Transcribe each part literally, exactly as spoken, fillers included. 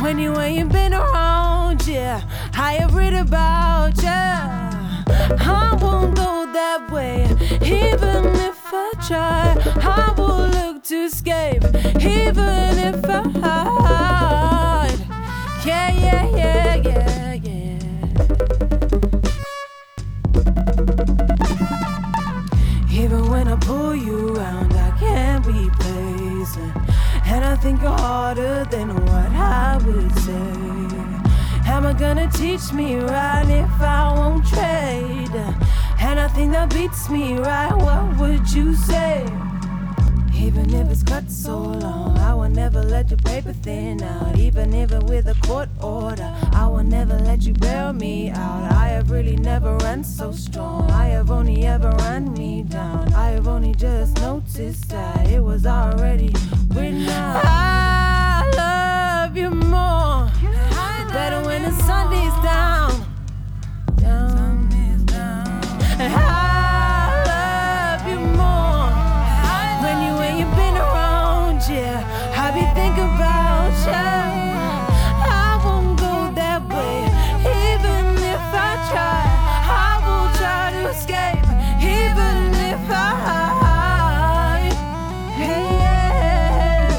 When you ain't been around, yeah, I have read about ya. I won't go that way, even if I try. I will look to escape, even if I hide. Yeah, yeah, yeah, yeah, yeah. Even when I pull you around, I can't replace it. And I think you're harder than what I would say. Am I gonna teach me right if I won't trade? And I think that beats me right, what would you say? Even if it's cut so long, I will never let your paper thin out. Even if it with a court order, I will never let you bail me out. I have really never run so strong, I have only ever run me down. I have only just noticed that it was already written out. I love you more, better when the sun is down, down, down. And I love you more when you ain't been around, yeah. I be thinking about ya. I won't go that way, even if I try. I will try to escape, even if I hide. Hey, yeah.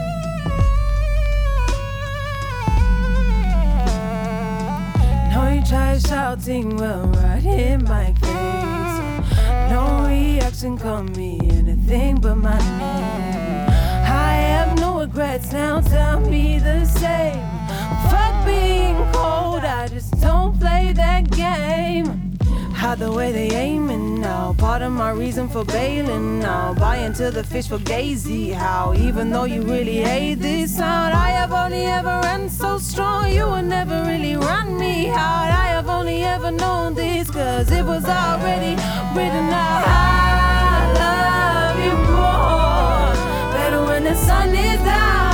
No, you try shouting, well, right in my face. No reaction, call me anything but my name. I have no regrets now, tell me the same. Fuck being cold, I just don't play that game. How the way they aiming now, part of my reason for bailing now. Buy into the fish for gazy, how even though you really hate this sound, I have only ever run so strong, you will never really run me out. I have only ever known this, cause it was already written out. I love you more, better when the sun is down.